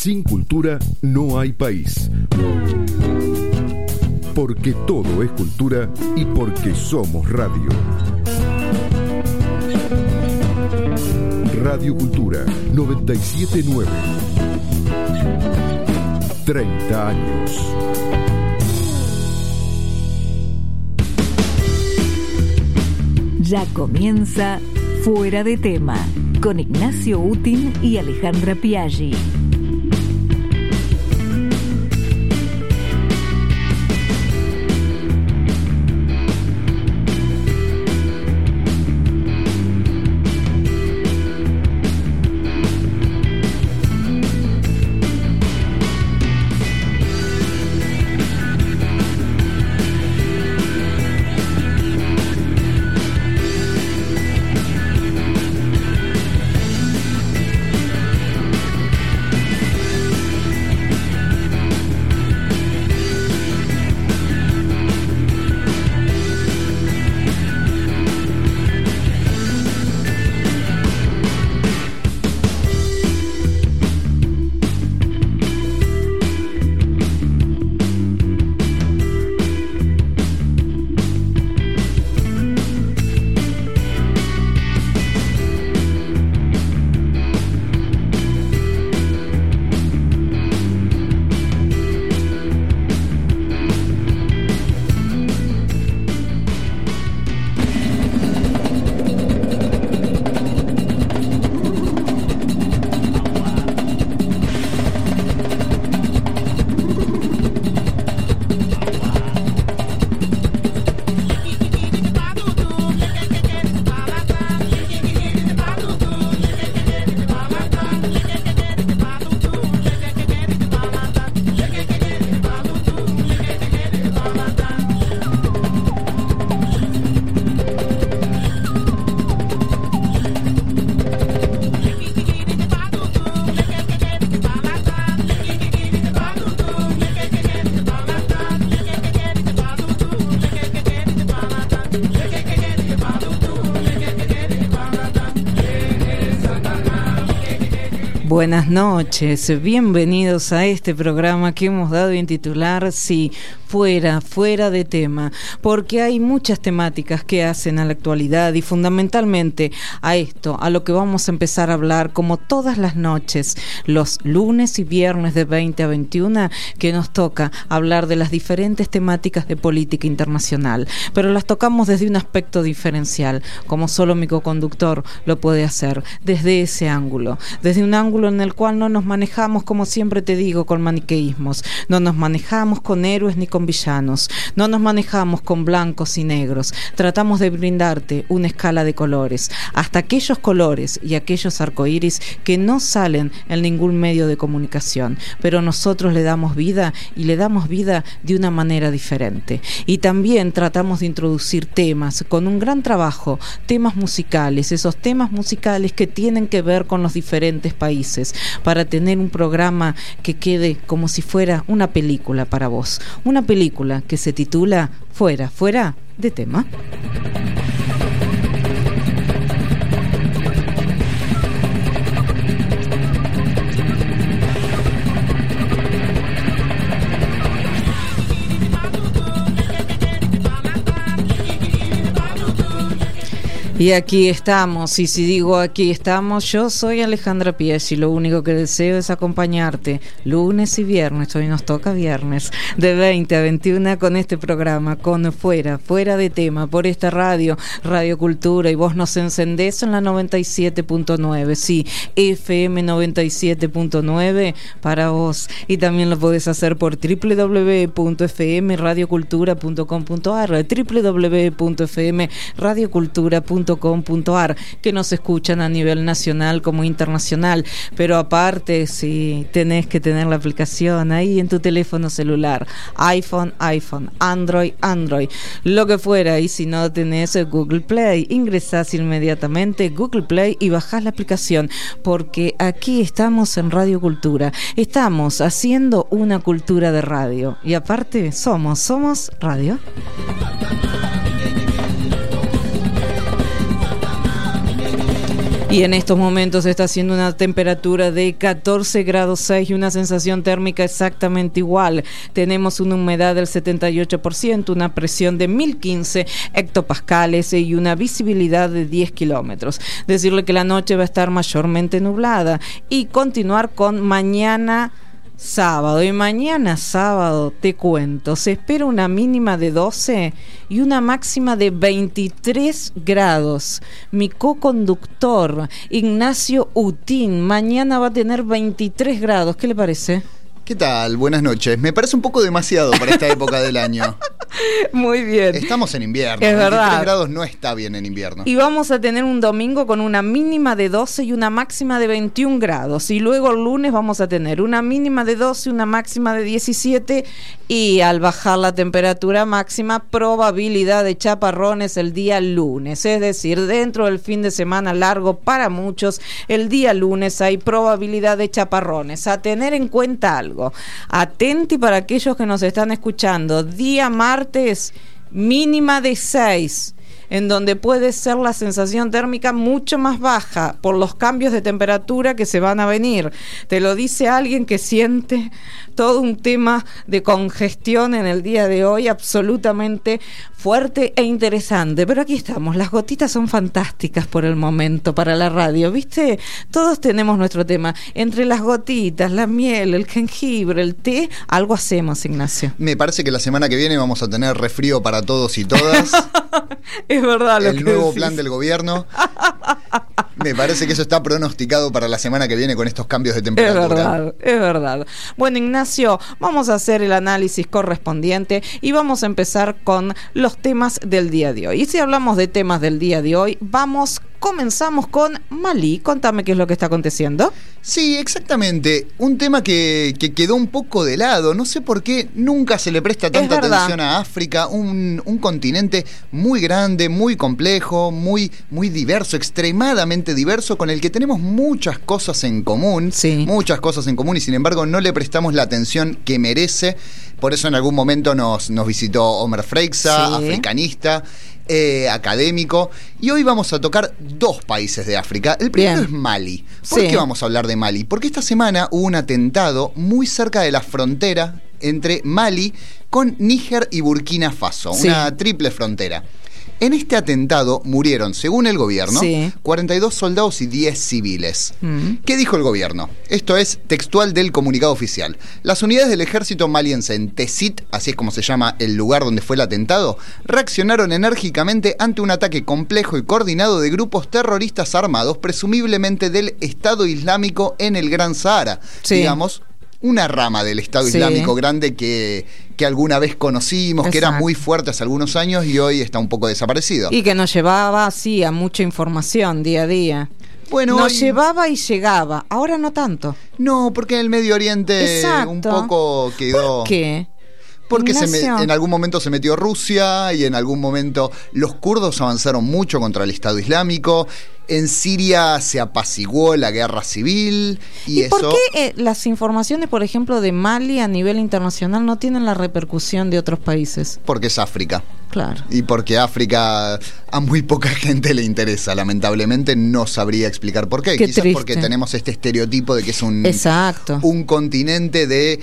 Sin cultura no hay país. Porque todo es cultura y porque somos radio. Radio Cultura 97.9. 30 años. Ya comienza Fuera de Tema, con Ignacio Utin y Alejandra Piaggi. Buenas noches, bienvenidos a este programa que hemos dado en titular, sí, fuera de tema, porque hay muchas temáticas que hacen a la actualidad y fundamentalmente a esto, a lo que vamos a empezar a hablar como todas las noches, los lunes y viernes de 20 a 21, que nos toca hablar de las diferentes temáticas de política internacional, pero las tocamos desde un aspecto diferencial, como solo mi coconductor lo puede hacer, desde ese ángulo, desde un ángulo en el cual no nos manejamos, como siempre te digo, con maniqueísmos, no nos manejamos con héroes ni con villanos, no nos manejamos con blancos y negros, tratamos de brindarte una escala de colores, hasta aquellos colores y aquellos arcoíris que no salen en ningún medio de comunicación, pero nosotros le damos vida y le damos vida de una manera diferente. Y también tratamos de introducir temas con un gran trabajo, temas musicales, esos temas musicales que tienen que ver con los diferentes países, para tener un programa que quede como si fuera una película para vos, una película que se titula Fuera de Tema. Y aquí estamos, y si digo aquí estamos, yo soy Alejandra Piaggi, lo único que deseo es acompañarte lunes y viernes, hoy nos toca viernes, de 20 a 21 con este programa, con Fuera de Tema, por esta Radio Cultura, y vos nos encendés en la 97.9, sí, FM 97.9 para vos, y también lo podés hacer por www.fmradiocultura.com.ar, www.fmradiocultura.com.ar, que nos escuchan a nivel nacional como internacional, pero aparte sí tenés que tener la aplicación ahí en tu teléfono celular, iPhone, Android, lo que fuera, y si no tenés Google Play, ingresás inmediatamente Google Play y bajás la aplicación, porque aquí estamos en Radio Cultura, estamos haciendo una cultura de radio, y aparte somos radio. Y en estos momentos está haciendo una temperatura de 14 grados 6 y una sensación térmica exactamente igual. Tenemos una humedad del 78%, una presión de 1015 hectopascales y una visibilidad de 10 kilómetros. Decirle que la noche va a estar mayormente nublada y continuar con mañana sábado. Y mañana sábado, te cuento, se espera una mínima de 12 y una máxima de 23 grados. Mi co-conductor, Ignacio Utín, mañana va a tener 23 grados. ¿Qué le parece? ¿Qué tal? Buenas noches. Me parece un poco demasiado para esta época del año. Muy bien. Estamos en invierno. Es 23 verdad. grados no está bien en invierno. Y vamos a tener un domingo con una mínima de 12 y una máxima de 21 grados. Y luego el lunes vamos a tener una mínima de 12, una máxima de 17. Y al bajar la temperatura máxima, probabilidad de chaparrones el día lunes. Es decir, dentro del fin de semana largo para muchos, el día lunes hay probabilidad de chaparrones. A tener en cuenta algo. Atenti para aquellos que nos están escuchando. Día martes, mínima de 6, en donde puede ser la sensación térmica mucho más baja por los cambios de temperatura que se van a venir. Te lo dice alguien que siente todo un tema de congestión en el día de hoy absolutamente fuerte e interesante. Pero aquí estamos, las gotitas son fantásticas por el momento para la radio, ¿viste? Todos tenemos nuestro tema. Entre las gotitas, la miel, el jengibre, el té, algo hacemos, Ignacio. Me parece que la semana que viene vamos a tener resfrío para todos y todas. Es verdad lo que el nuevo decís. plan del gobierno. Me parece que eso está pronosticado para la semana que viene con estos cambios de temperatura. Es verdad, es verdad. Bueno, Ignacio, vamos a hacer el análisis correspondiente y vamos a empezar con los temas del día de hoy. Y si hablamos de temas del día de hoy, comenzamos con Malí. Contame qué es lo que está aconteciendo. Sí, exactamente. Un tema que quedó un poco de lado. No sé por qué nunca se le presta tanta atención a África. Un continente muy grande, muy complejo, muy diverso, extremadamente diverso, con el que tenemos muchas cosas en común. Sí. Muchas cosas en común y sin embargo no le prestamos la atención que merece. Por eso en algún momento nos visitó Omer Freixa, sí, africanista, académico, y hoy vamos a tocar dos países de África. El primero es Mali. ¿Por qué vamos a hablar de Mali? Porque esta semana hubo un atentado muy cerca de la frontera entre Mali con Níger y Burkina Faso, una triple frontera. En este atentado murieron, según el gobierno, 42 soldados y 10 civiles. ¿Qué dijo el gobierno? Esto es textual del comunicado oficial. Las unidades del ejército maliense en Tessit, así es como se llama el lugar donde fue el atentado, reaccionaron enérgicamente ante un ataque complejo y coordinado de grupos terroristas armados, presumiblemente del Estado Islámico en el Gran Sahara. Digamos, una rama del Estado Islámico grande que alguna vez conocimos, que era muy fuerte hace algunos años y hoy está un poco desaparecido. Y que nos llevaba, a mucha información día a día. Bueno, nos llevaba y llegaba, ahora no tanto. No, porque en el Medio Oriente un poco quedó... ¿Por qué? Porque en algún momento se metió Rusia y en algún momento los kurdos avanzaron mucho contra el Estado Islámico. En Siria se apaciguó la guerra civil y eso... ¿Por qué las informaciones, por ejemplo, de Mali a nivel internacional no tienen la repercusión de otros países? Porque es África. Claro. Y porque África a muy poca gente le interesa, lamentablemente. No sabría explicar por qué. Qué Quizás triste. Porque tenemos este estereotipo de que es un continente de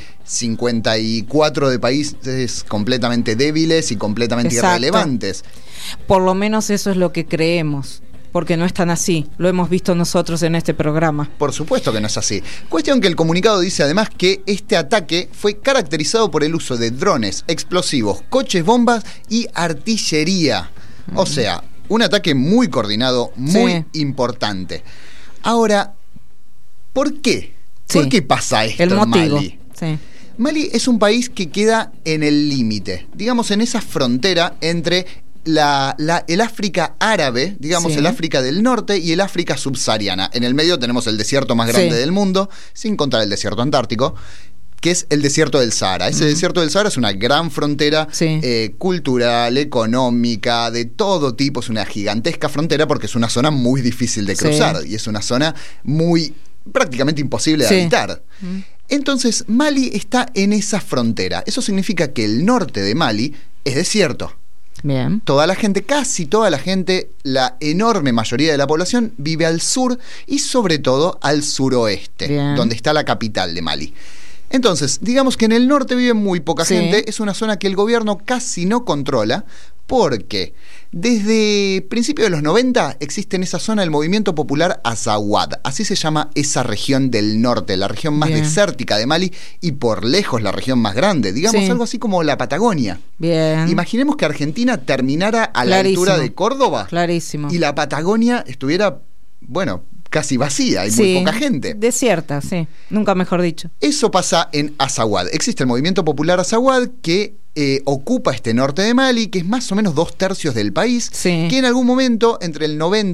54 de países completamente débiles y completamente irrelevantes. Por lo menos eso es lo que creemos. Porque no es tan así, lo hemos visto nosotros en este programa. Por supuesto que no es así. Cuestión que el comunicado dice además que este ataque fue caracterizado por el uso de drones, explosivos, coches bombas y artillería. O sea, un ataque muy coordinado, muy importante. Ahora, ¿por qué? ¿Por qué pasa esto en Mali? Mali es un país que queda en el límite, digamos en esa frontera entre el África árabe, digamos el África del norte y el África subsahariana. En el medio tenemos el desierto más grande del mundo, sin contar el desierto antártico, que es el desierto del Sahara. Ese desierto del Sahara es una gran frontera cultural, económica, de todo tipo. Es una gigantesca frontera porque es una zona muy difícil de cruzar y es una zona prácticamente imposible de habitar. Entonces Mali está en esa frontera. Eso significa que el norte de Mali es desierto. Bien. Toda la gente, casi toda la gente, la enorme mayoría de la población vive al sur y sobre todo al suroeste, Bien. donde está la capital de Mali. Entonces, digamos que en el norte vive muy poca Sí. gente, es una zona que el gobierno casi no controla, porque desde principios de los 90 existe en esa zona el movimiento popular Azawad, así se llama esa región del norte, la región más Bien. desértica de Mali y por lejos la región más grande, digamos Sí. algo así como la Patagonia. Bien. Imaginemos que Argentina terminara a la Clarísimo. altura de Córdoba Clarísimo. y la Patagonia estuviera, bueno, casi vacía, hay Sí, muy poca gente. Desierta, sí. Nunca mejor dicho. Eso pasa en Azawad. Existe el movimiento popular Azawad que ocupa este norte de Mali, que es más o menos 2/3 del país, Sí. que en algún momento, entre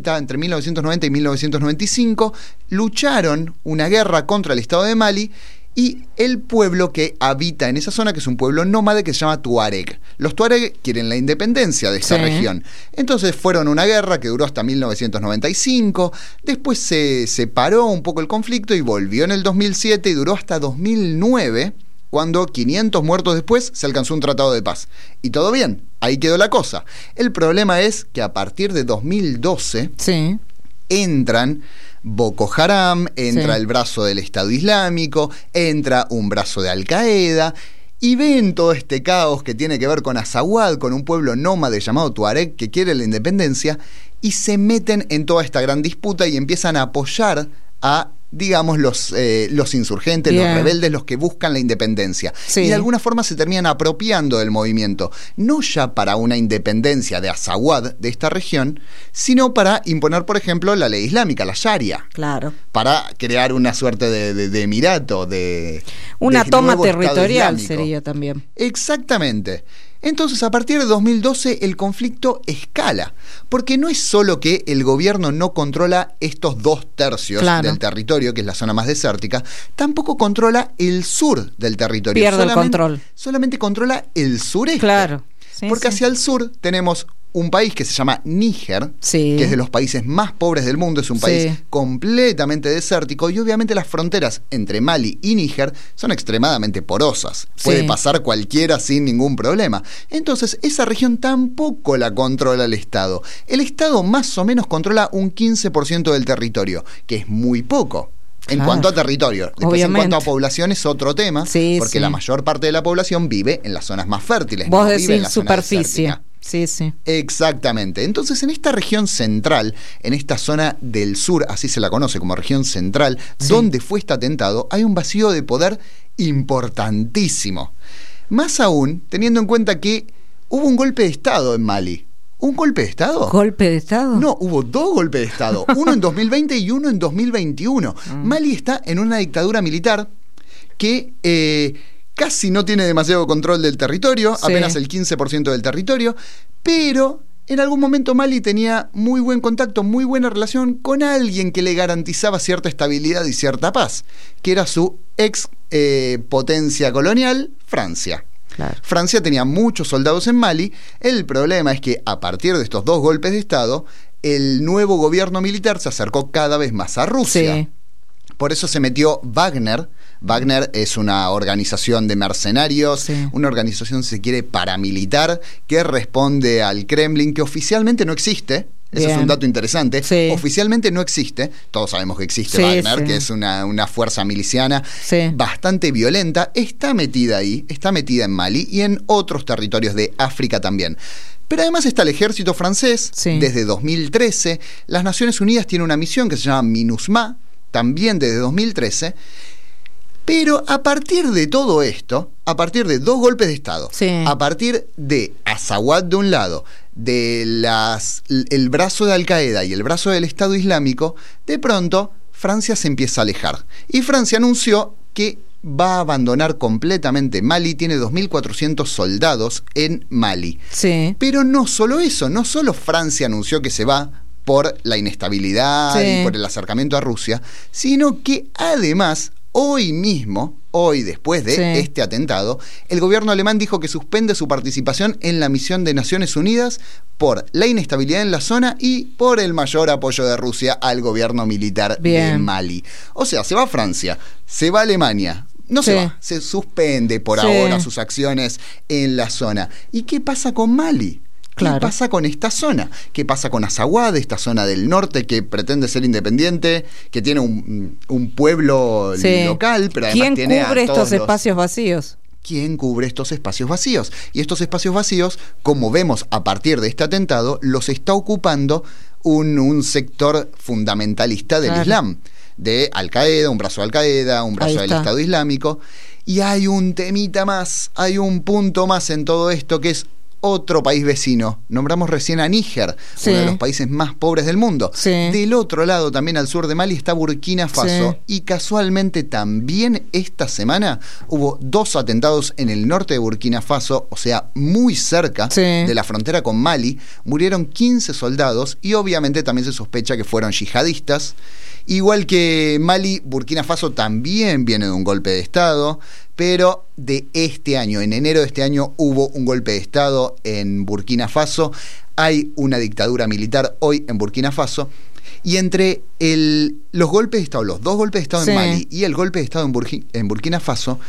1990 y 1995, lucharon una guerra contra el Estado de Mali y el pueblo que habita en esa zona, que es un pueblo nómade que se llama Tuareg. Los Tuareg quieren la independencia de esta Sí. región. Entonces fueron a una guerra que duró hasta 1995, después se separó un poco el conflicto y volvió en el 2007 y duró hasta 2009, cuando 500 muertos después se alcanzó un tratado de paz. Y todo bien, ahí quedó la cosa. El problema es que a partir de 2012 Sí. entran Boko Haram, entra Sí. el brazo del Estado Islámico, entra un brazo de Al Qaeda y ven todo este caos que tiene que ver con Azawad, con un pueblo nómade llamado Tuareg que quiere la independencia, y se meten en toda esta gran disputa y empiezan a apoyar a, digamos, los insurgentes, Bien. los rebeldes, los que buscan la independencia. Sí. Y de alguna forma se terminan apropiando del movimiento, no ya para una independencia de Azawad, de esta región, sino para imponer, por ejemplo, la ley islámica, la Sharia, Claro. para crear una suerte de emirato, de Una de toma nuevo Estado territorial islámico. sería también. Exactamente. Entonces, a partir de 2012, el conflicto escala, porque no es solo que el gobierno no controla estos 2/3 Claro. del territorio, que es la zona más desértica, tampoco controla el sur del territorio. Pierde el control. Solamente controla el sureste. Claro. Sí, Porque sí. hacia el sur tenemos un país que se llama Níger, Sí. que es de los países más pobres del mundo, es un país Sí. completamente desértico y obviamente las fronteras entre Mali y Níger son extremadamente porosas. Puede Sí. pasar cualquiera sin ningún problema. Entonces, esa región tampoco la controla el Estado. El Estado más o menos controla un 15% del territorio, que es muy poco. En Claro. cuanto a territorio. Después, Obviamente. en cuanto a población, es otro tema, Sí, porque sí. la mayor parte de la población vive en las zonas más fértiles. Vos no vive en decís la zona superficie. desértica. Sí, sí. Exactamente. Entonces, en esta región central, en esta zona del sur, así se la conoce como región central, Sí. donde fue este atentado, hay un vacío de poder importantísimo. Más aún, teniendo en cuenta que hubo un golpe de Estado en Mali. ¿Un golpe de Estado? ¿Golpe de Estado? No, hubo 2 golpes de Estado, uno en 2020 y uno en 2021. Mali está en una dictadura militar que casi no tiene demasiado control del territorio, Sí. apenas el 15% del territorio, pero en algún momento Mali tenía muy buen contacto, muy buena relación con alguien que le garantizaba cierta estabilidad y cierta paz, que era su ex potencia colonial, Francia. Claro. Francia tenía muchos soldados en Mali. El problema es que a partir de estos 2 golpes de Estado, el nuevo gobierno militar se acercó cada vez más a Rusia. Sí. Por eso se metió Wagner. Wagner es una organización de mercenarios, Sí. una organización, si se quiere, paramilitar, que responde al Kremlin, que oficialmente no existe. Ese Bien. es un dato interesante. Sí. Oficialmente no existe. Todos sabemos que existe Sí, Wagner, sí. que es una fuerza miliciana Sí. bastante violenta. Está metida ahí, está metida en Mali y en otros territorios de África también. Pero además está el ejército francés, Sí. desde 2013. Las Naciones Unidas tienen una misión que se llama MINUSMA, también desde 2013. Pero a partir de todo esto, a partir de 2 golpes de Estado, Sí. a partir de Azawad de un lado, de el brazo de Al Qaeda y el brazo del Estado Islámico, de pronto Francia se empieza a alejar. Y Francia anunció que va a abandonar completamente Mali, tiene 2.400 soldados en Mali. Sí. Pero no solo eso, no solo Francia anunció que se va por la inestabilidad Sí. y por el acercamiento a Rusia, sino que además, hoy mismo, hoy después de Sí. este atentado, el gobierno alemán dijo que suspende su participación en la misión de Naciones Unidas por la inestabilidad en la zona y por el mayor apoyo de Rusia al gobierno militar de Bien. Mali. O sea, se va Francia, se va Alemania. No Sí. se va, se suspende por Sí. ahora sus acciones en la zona. ¿Y qué pasa con Mali? Claro. ¿Qué pasa con esta zona? ¿Qué pasa con Azawad, esta zona del norte que pretende ser independiente, que tiene un pueblo local, pero además tiene ¿Quién cubre a todos estos espacios vacíos? ¿Quién cubre estos espacios vacíos? Y estos espacios vacíos, como vemos a partir de este atentado, los está ocupando un sector fundamentalista del Islam, de Al-Qaeda, un brazo de Al-Qaeda, un brazo del Estado Islámico. Y hay un temita más, hay un punto más en todo esto, que es otro país vecino. Nombramos recién a Níger, uno de los países más pobres del mundo. Del otro lado, también al sur de Mali, está Burkina Faso. Y casualmente también esta semana hubo 2 atentados en el norte de Burkina Faso, o sea, muy cerca de la frontera con Mali. Murieron 15 soldados y obviamente también se sospecha que fueron yihadistas. Igual que Mali, Burkina Faso también viene de un golpe de Estado, pero de este año, en enero de este año, hubo un golpe de Estado en Burkina Faso. Hay una dictadura militar hoy en Burkina Faso. Y entre los golpes de Estado, los 2 golpes de Estado en Mali y el golpe de Estado en Burkina Faso,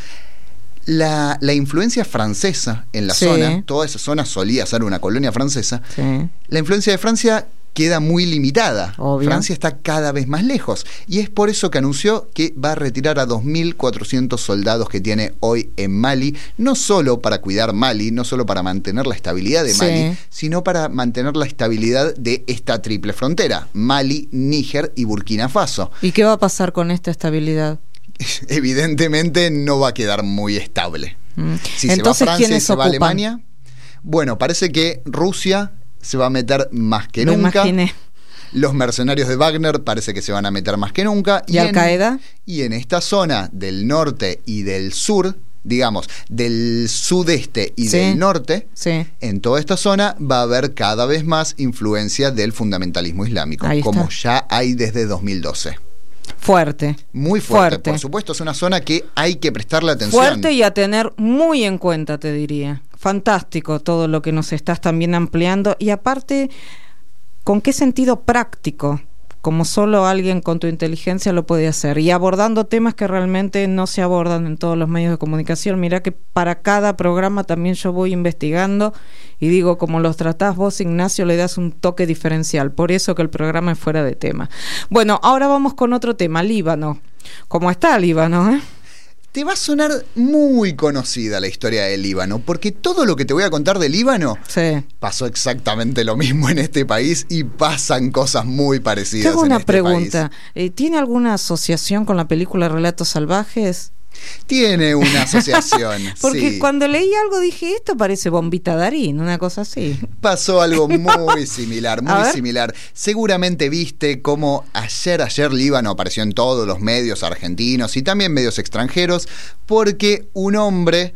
la influencia francesa en la zona, toda esa zona solía ser una colonia francesa, la influencia de Francia queda muy limitada. Obvio. Francia está cada vez más lejos y es por eso que anunció que va a retirar a 2.400 soldados que tiene hoy en Mali, no solo para cuidar Mali, no solo para mantener la estabilidad de Mali, sino para mantener la estabilidad de esta triple frontera, Mali, Níger y Burkina Faso. ¿Y qué va a pasar con esta estabilidad? Evidentemente no va a quedar muy estable. Si entonces, se va a Francia y se ocupan? va a Alemania, bueno, parece que Rusia se va a meter más que nunca. Imaginé. Los mercenarios de Wagner parece que se van a meter más que nunca. ¿Y Al-Qaeda? Y en esta zona del norte y del sur, digamos, del sudeste y del norte, en toda esta zona va a haber cada vez más influencia del fundamentalismo islámico, como ya hay desde 2012. Fuerte. Muy fuerte. Por supuesto, es una zona que hay que prestarle atención. Fuerte y a tener muy en cuenta, te diría. Fantástico todo lo que nos estás también ampliando. Y aparte, ¿con qué sentido práctico? Como solo alguien con tu inteligencia lo puede hacer. Y abordando temas que realmente no se abordan en todos los medios de comunicación. Mirá que para cada programa también yo voy investigando y digo, como los tratás vos, Ignacio, le das un toque diferencial. Por eso que el programa es fuera de tema. Bueno, ahora vamos con otro tema, Líbano. ¿Cómo está Líbano, Te va a sonar muy conocida la historia del Líbano, porque todo lo que te voy a contar del Líbano pasó exactamente lo mismo en este país y pasan cosas muy parecidas. Tengo una en este pregunta. país. ¿Tiene alguna asociación con la película Relatos Salvajes? Tiene una asociación. Porque cuando leí algo dije, esto parece Bombita Darín, una cosa así. Pasó algo muy similar, muy similar. Seguramente viste cómo ayer Líbano apareció en todos los medios argentinos y también medios extranjeros, porque un hombre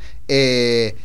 de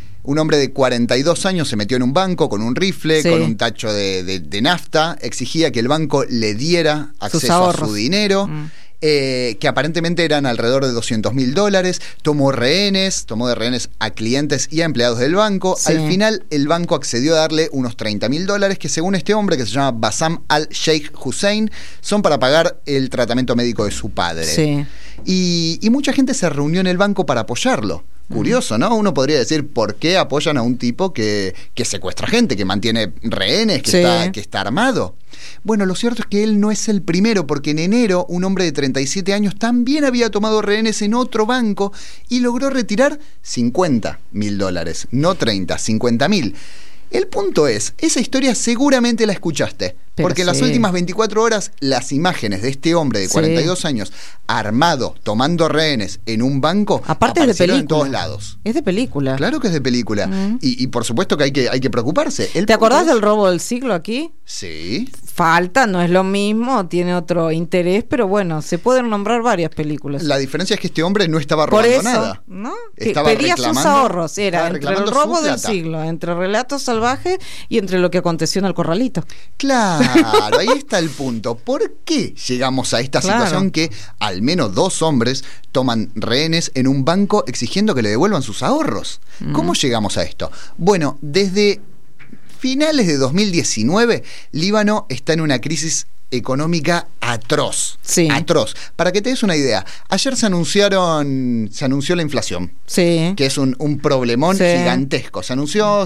42 años se metió en un banco con un rifle, con un tacho de nafta, exigía que el banco le diera acceso a su dinero. Que aparentemente eran alrededor de $200.000, tomó de rehenes a clientes y a empleados del banco. Al final el banco accedió a darle unos $30.000 que, según este hombre, que se llama Bassam al-Sheikh Hussein, son para pagar el tratamiento médico de su padre. Y mucha gente se reunió en el banco para apoyarlo. Curioso, ¿no? Uno podría decir, ¿por qué apoyan a un tipo que secuestra gente, que mantiene rehenes, que está armado? Bueno, lo cierto es que él no es el primero, porque en enero un hombre de 37 años también había tomado rehenes en otro banco y logró retirar $50.000, no 30, 50.000. El punto es, esa historia seguramente la escuchaste, porque en las últimas 24 horas las imágenes de este hombre de 42 años armado, tomando rehenes en un banco, aparte aparecieron en todos lados. Es de película. Claro que es de película. Y por supuesto que hay que preocuparse. ¿Te acordás del robo del siglo aquí? Sí. Falta, no es lo mismo, tiene otro interés, pero bueno, se pueden nombrar varias películas. La diferencia es que este hombre no estaba robando nada. ¿No? Estaba pedía sus ahorros, era entre el robo del plata. Siglo, entre Relatos Salvajes y entre lo que aconteció en el Corralito. Claro, ahí está el punto. ¿Por qué llegamos a esta situación que al menos 2 hombres toman rehenes en un banco exigiendo que le devuelvan sus ahorros? ¿Cómo llegamos a esto? Bueno, desde finales de 2019, Líbano está en una crisis económica atroz. Sí. Atroz. Para que te des una idea, ayer se anunció la inflación. Sí. Que es un problemón Sí. gigantesco. Se anunció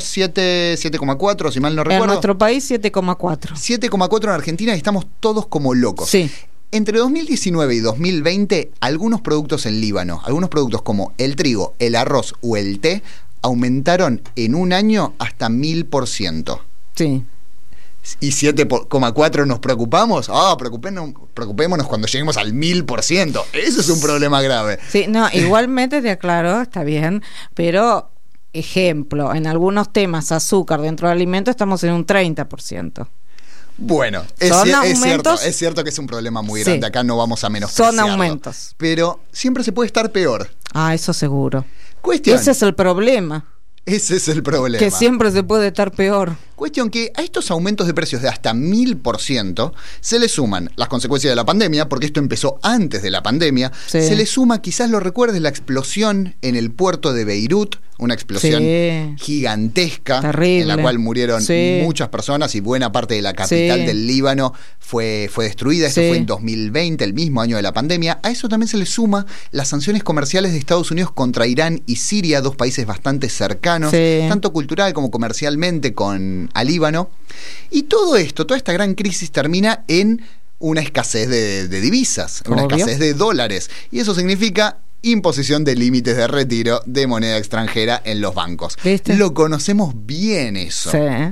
7,4, si mal no recuerdo. En nuestro país 7,4. 7,4 en Argentina y estamos todos como locos. Sí. Entre 2019 y 2020, algunos productos en Líbano, algunos productos como el trigo, el arroz o el té, aumentaron en un año hasta 1000%. Sí. ¿Y 7,4 nos preocupamos? Preocupémonos cuando lleguemos al 1000%. Eso es un problema grave. Sí, no, igualmente te aclaro, está bien, pero ejemplo, en algunos temas, azúcar dentro del alimento estamos en un 30%. Bueno, es cierto que es un problema muy grande. Sí. Acá no vamos a menospreciarlo. Son aumentos. Pero siempre se puede estar peor. Ah, eso seguro. Cuestión. Ese es el problema. Ese es el problema. Que siempre se puede estar peor. Cuestión que a estos aumentos de precios de hasta 1000% se le suman las consecuencias de la pandemia, porque esto empezó antes de la pandemia. Sí. Se le suma, quizás lo recuerdes, la explosión en el puerto de Beirut, una explosión gigantesca, terrible, en la cual murieron muchas personas y buena parte de la capital del Líbano fue destruida. Eso fue en 2020, el mismo año de la pandemia. A eso también se le suma las sanciones comerciales de Estados Unidos contra Irán y Siria, dos países bastante cercanos, tanto cultural como comercialmente al Líbano. Y todo esto, toda esta gran crisis termina en una escasez de divisas, una escasez de dólares. Y eso significa imposición de límites de retiro de moneda extranjera en los bancos. ¿Viste? Lo conocemos bien eso.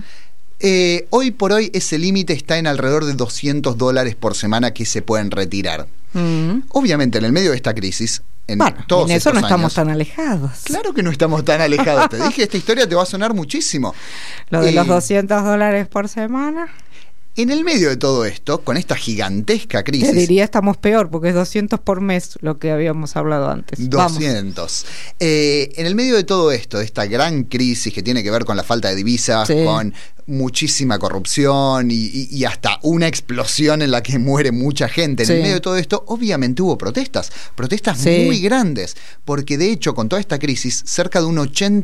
Sí. Hoy por hoy ese límite está en alrededor de $200 por semana que se pueden retirar. Obviamente en el medio de esta crisis, en eso no estamos tan alejados. Claro que no estamos tan alejados. Te dije, esta historia te va a sonar muchísimo. Lo de los $200 por semana. En el medio de todo esto, con esta gigantesca crisis... Te diría estamos peor, porque es 200 por mes lo que habíamos hablado antes. 200. En el medio de todo esto, de esta gran crisis que tiene que ver con la falta de divisas, con muchísima corrupción y hasta una explosión en la que muere mucha gente. En el medio de todo esto, obviamente hubo protestas muy grandes, porque de hecho, con toda esta crisis, cerca de un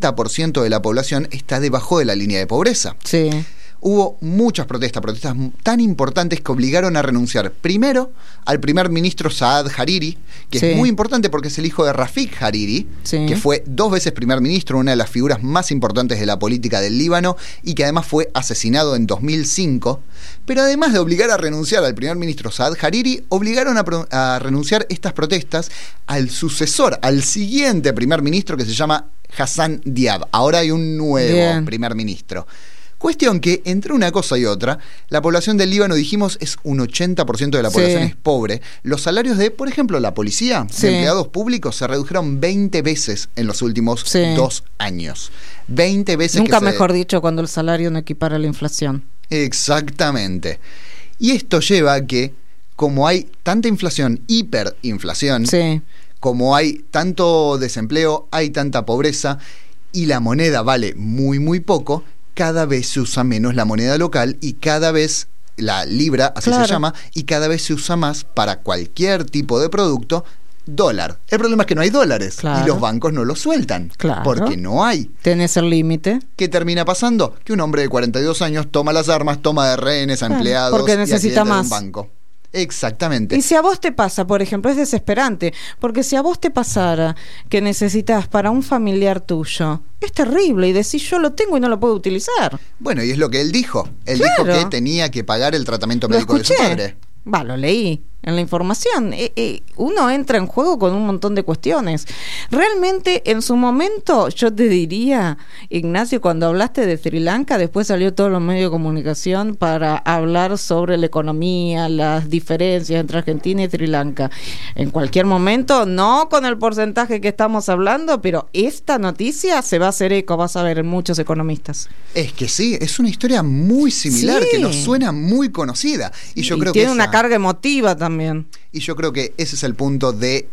80% de la población está debajo de la línea de pobreza. Sí. Hubo muchas protestas tan importantes que obligaron a renunciar primero al primer ministro Saad Hariri, que es muy importante porque es el hijo de Rafik Hariri, que fue 2 veces primer ministro, una de las figuras más importantes de la política del Líbano y que además fue asesinado en 2005. Pero además de obligar a renunciar al primer ministro Saad Hariri, obligaron a renunciar estas protestas al sucesor, al siguiente primer ministro, que se llama Hassan Diab. Ahora hay un nuevo primer ministro. Cuestión que, entre una cosa y otra, la población del Líbano, dijimos, es un 80% de la población es pobre. Los salarios de, por ejemplo, la policía, de empleados públicos, se redujeron 20 veces en los últimos 2 años. 20 veces. Nunca mejor dicho, cuando el salario no equipara la inflación. Exactamente. Y esto lleva a que, como hay tanta inflación, hiperinflación, como hay tanto desempleo, hay tanta pobreza, y la moneda vale muy, muy poco, cada vez se usa menos la moneda local y cada vez la libra, así se llama, y cada vez se usa más para cualquier tipo de producto dólar. El problema es que no hay dólares y los bancos no los sueltan porque no hay. Tenés el límite. ¿Qué termina pasando? Que un hombre de 42 años toma las armas, toma de rehenes a empleados porque necesita más. De un banco. Exactamente. Y si a vos te pasa, por ejemplo, es desesperante, porque si a vos te pasara que necesitas para un familiar tuyo, es terrible y decís yo lo tengo y no lo puedo utilizar. Bueno, y es lo que él dijo. Él dijo que tenía que pagar el tratamiento médico de su padre. Lo leí en la información. Uno entra en juego con un montón de cuestiones. Realmente, en su momento, yo te diría, Ignacio, cuando hablaste de Sri Lanka, después salió todos los medios de comunicación para hablar sobre la economía, las diferencias entre Argentina y Sri Lanka. En cualquier momento, no con el porcentaje que estamos hablando, pero esta noticia se va a hacer eco, vas a ver, en muchos economistas. Es que sí, es una historia muy similar, que nos suena muy conocida. Y yo creo que tiene una carga emotiva también. Y yo creo que ese es el punto de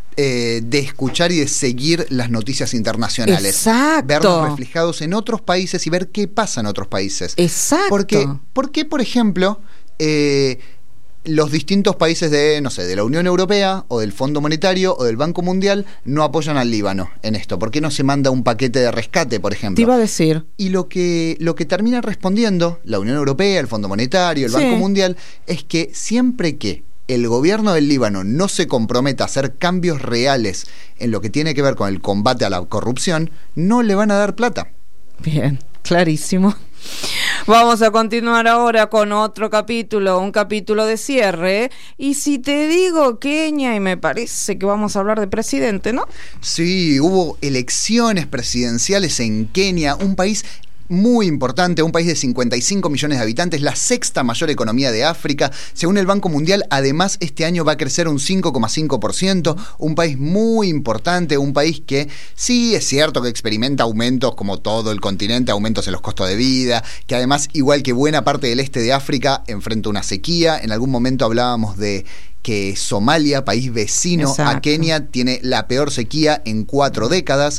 escuchar y de seguir las noticias internacionales. Exacto. Verlos reflejados en otros países y ver qué pasa en otros países. Exacto. ¿Por qué, por ejemplo, los distintos países de, no sé, de la Unión Europea o del Fondo Monetario o del Banco Mundial no apoyan al Líbano en esto. ¿Por qué no se manda un paquete de rescate, por ejemplo? Te iba a decir. Y lo que termina respondiendo la Unión Europea, el Fondo Monetario, el Banco Mundial, es que siempre que el gobierno del Líbano no se comprometa a hacer cambios reales en lo que tiene que ver con el combate a la corrupción, no le van a dar plata. Bien, clarísimo. Vamos a continuar ahora con otro capítulo, un capítulo de cierre. Y si te digo Kenia, y me parece que vamos a hablar de presidente, ¿no? Sí, hubo elecciones presidenciales en Kenia, un país muy importante, un país de 55 millones de habitantes, la sexta mayor economía de África. Según el Banco Mundial, además, este año va a crecer un 5,5%, un país muy importante, un país que sí es cierto que experimenta aumentos como todo el continente, aumentos en los costos de vida, que además, igual que buena parte del este de África, enfrenta una sequía. En algún momento hablábamos de que Somalia, país vecino a Kenia, tiene la peor sequía en 4 décadas.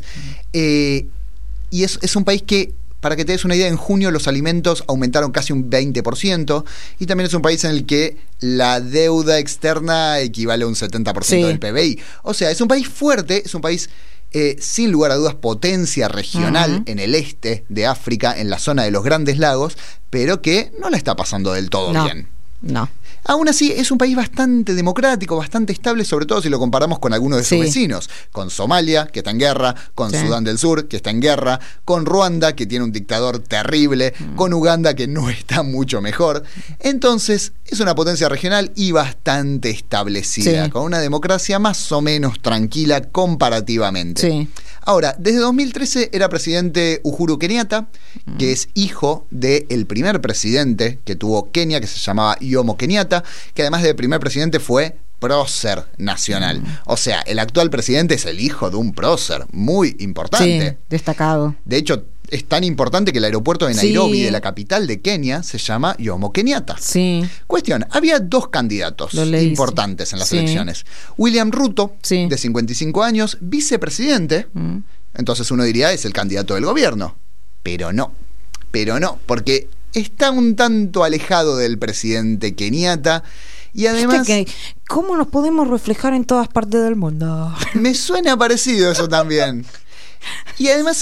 Y es un país que, para que te des una idea, en junio los alimentos aumentaron casi un 20%, y también es un país en el que la deuda externa equivale a un 70% del PBI. O sea, es un país fuerte, es un país sin lugar a dudas potencia regional en el este de África, en la zona de los Grandes Lagos, pero que no la está pasando del todo bien. No. Aún así, es un país bastante democrático, bastante estable, sobre todo si lo comparamos con algunos de sus vecinos. Con Somalia, que está en guerra, con Sudán del Sur, que está en guerra, con Ruanda, que tiene un dictador terrible, con Uganda, que no está mucho mejor. Entonces, es una potencia regional y bastante establecida, con una democracia más o menos tranquila comparativamente. Sí. Ahora, desde 2013 era presidente Uhuru Kenyatta, que es hijo del primer presidente que tuvo Kenia, que se llamaba Jomo Kenyatta, que además de primer presidente fue prócer nacional. O sea, el actual presidente es el hijo de un prócer muy importante. Sí, destacado. De hecho, es tan importante que el aeropuerto de Nairobi, de la capital de Kenia, se llama Jomo Kenyatta. Sí. Cuestión, había 2 candidatos importantes en las elecciones. William Ruto, de 55 años, vicepresidente. Entonces uno diría, es el candidato del gobierno. Pero no, porque está un tanto alejado del presidente Kenyatta. Y además, ¿cómo nos podemos reflejar en todas partes del mundo? Me suena parecido eso también. Y además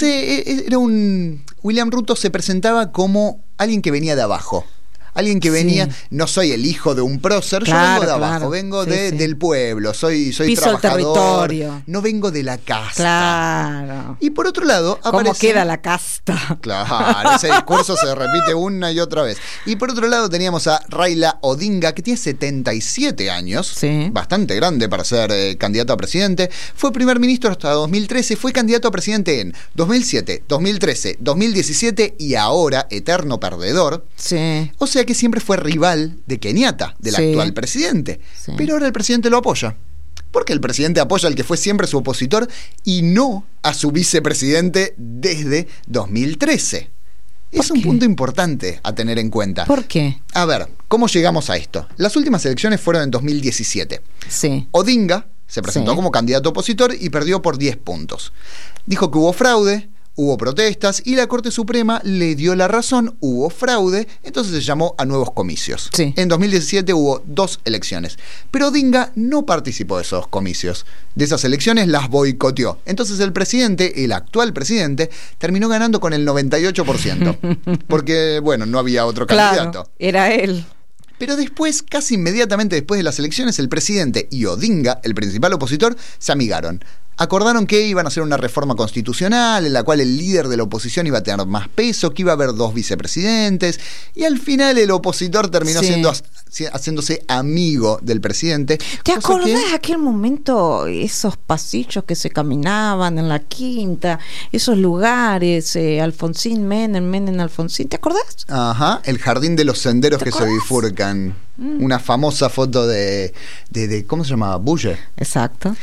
William Ruto se presentaba como alguien que venía de abajo. Alguien que venía, no soy el hijo de un prócer, yo vengo de abajo, vengo del pueblo, soy piso trabajador, el territorio. No vengo de la casta. Claro. Y por otro lado ¿Cómo queda la casta? Claro, ese discurso se repite una y otra vez. Y por otro lado teníamos a Raila Odinga, que tiene 77 años, bastante grande para ser candidato a presidente. Fue primer ministro hasta 2013, fue candidato a presidente en 2007, 2013, 2017 y ahora eterno perdedor. O sea que siempre fue rival de Kenyatta, del actual presidente. Pero ahora el presidente lo apoya. Porque el presidente apoya al que fue siempre su opositor y no a su vicepresidente desde 2013. Es un punto importante a tener en cuenta. ¿Por qué? A ver, ¿cómo llegamos a esto? Las últimas elecciones fueron en 2017. Odinga se presentó como candidato opositor y perdió por 10 puntos. Dijo que hubo fraude, hubo protestas y la Corte Suprema le dio la razón, hubo fraude, entonces se llamó a nuevos comicios. En 2017 hubo 2 elecciones, pero Odinga no participó de esos comicios. De esas elecciones las boicoteó. Entonces el presidente, el actual presidente, terminó ganando con el 98%. Porque, bueno, no había otro candidato. Era él. Pero después, casi inmediatamente después de las elecciones, el presidente y Odinga, el principal opositor, se amigaron. Acordaron que iban a hacer una reforma constitucional en la cual el líder de la oposición iba a tener más peso, que iba a haber 2 vicepresidentes, y al final el opositor terminó haciéndose amigo del presidente. ¿Te acordás de aquel momento, esos pasillos que se caminaban en la Quinta, esos lugares, Alfonsín, Menem, Alfonsín, ¿te acordás? Ajá, el jardín de los senderos que se bifurcan. Una famosa foto de ¿cómo se llamaba? Bulle. Exacto.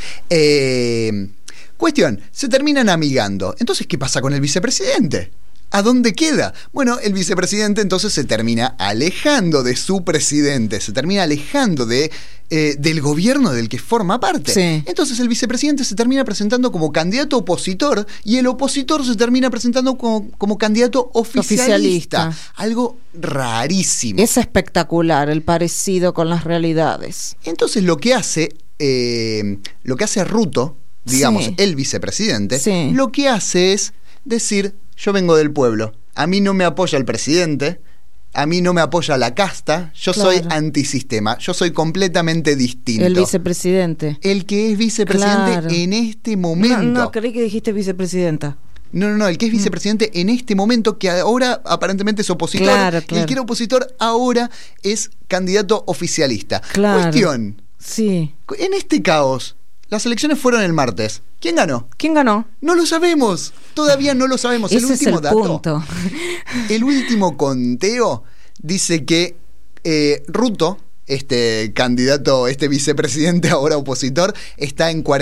Cuestión, se terminan amigando. Entonces, ¿qué pasa con el vicepresidente? ¿A dónde queda? Bueno, el vicepresidente entonces se termina alejando de su presidente, se termina alejando de del gobierno del que forma parte. Sí. Entonces el vicepresidente se termina presentando como candidato opositor y el opositor se termina presentando como candidato oficialista. Algo rarísimo. Es espectacular el parecido con las realidades. Entonces lo que hace Ruto, digamos, Sí. el vicepresidente, Sí. lo que hace es decir: yo vengo del pueblo, a mí no me apoya el presidente, a mí no me apoya la casta, yo Claro. soy antisistema, yo soy completamente distinto. El vicepresidente. El que es vicepresidente Claro. en este momento. No, creí que dijiste vicepresidenta. No, el que es vicepresidente en este momento, que ahora aparentemente es opositor, Claro, y el claro. que era opositor ahora es candidato oficialista. Claro. Cuestión, Sí. en este caos, las elecciones fueron el martes. ¿Quién ganó? ¿Quién ganó? No lo sabemos. Todavía no lo sabemos. Ese es el punto. El último conteo dice que Ruto, este candidato, este vicepresidente ahora opositor, está en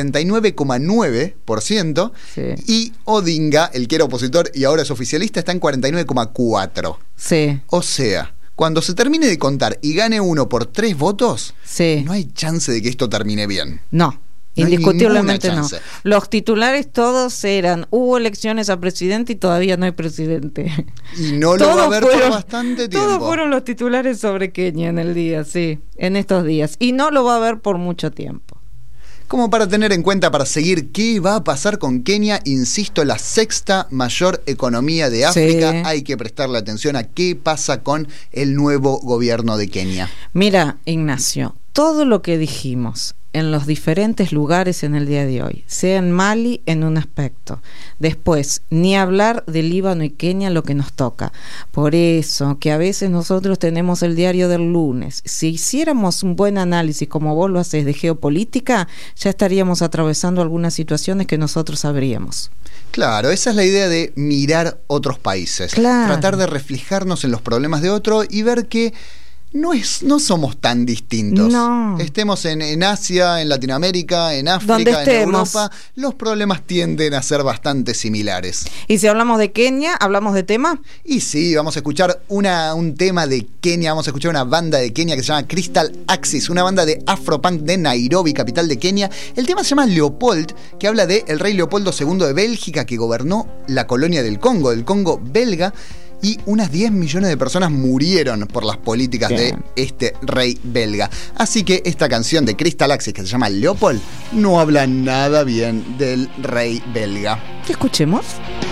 49,9%, Sí. y Odinga, el que era opositor y ahora es oficialista, está en 49,4%. Sí. O sea, cuando se termine de contar y gane uno por 3 votos, Sí. no hay chance de que esto termine bien. No. No hay Indiscutiblemente ninguna no. chance. Los titulares todos eran: hubo elecciones a presidente y todavía no hay presidente. Y no lo va a haber por bastante tiempo. Todos fueron los titulares sobre Kenia en el día, sí, en estos días. Y no lo va a haber por mucho tiempo. Como para tener en cuenta, para seguir qué va a pasar con Kenia, insisto, la 6ª mayor economía de África, Sí. hay que prestarle atención a qué pasa con el nuevo gobierno de Kenia. Mira, Ignacio, todo lo que dijimos en los diferentes lugares en el día de hoy, sea en Mali en un aspecto, después ni hablar de Líbano y Kenia, lo que nos toca. Por eso que a veces nosotros tenemos el diario del lunes. Si hiciéramos un buen análisis como vos lo haces de geopolítica, ya estaríamos atravesando algunas situaciones que nosotros sabríamos. Claro, esa es la idea de mirar otros países, Claro. tratar de reflejarnos en los problemas de otro y ver que no somos tan distintos. No. Estemos en Asia, en Latinoamérica, en Donde África, en estemos. Europa, los problemas tienden a ser bastante similares. Y si hablamos de Kenia, ¿hablamos de tema? Y sí, vamos a escuchar un tema de Kenia, vamos a escuchar una banda de Kenia que se llama Crystal Axis, una banda de afropunk de Nairobi, capital de Kenia. El tema se llama Leopold, que habla de el rey Leopoldo II de Bélgica, que gobernó la colonia del Congo belga, y unas 10 millones de personas murieron por las políticas Bien. de este rey belga. Así que esta canción de Crystal Axis, que se llama Leopold, no habla nada bien del rey belga. ¿Qué escuchemos?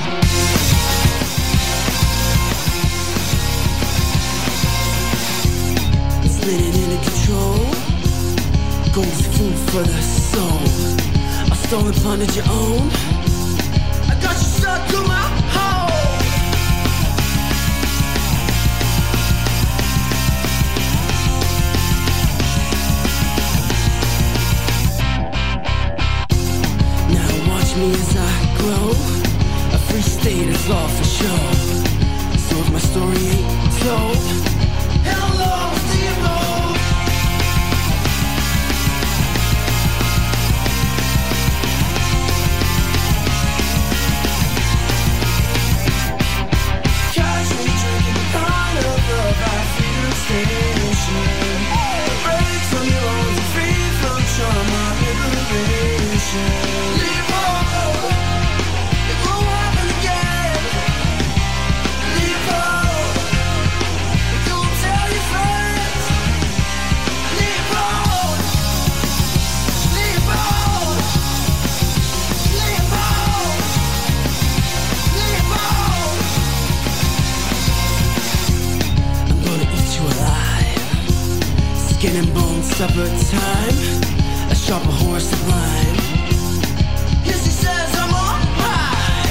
Spinning in control, goes food for the soul. I stole and plundered your own. I got you stuck to my hole. Now watch me as I grow. A free state is all for sure. So if my story ain't told, hello, Steve-O. Catch me drinking the pint of love at Freedom Station. Break from your own, free from trauma, liberation. Leave home, it won't happen again. Leave home, go tell your friends. Leave home, leave home, leave home, leave home. I'm gonna eat you alive. Skin and bone supper time. A sharper horse to blind. Yes, he says I'm alright.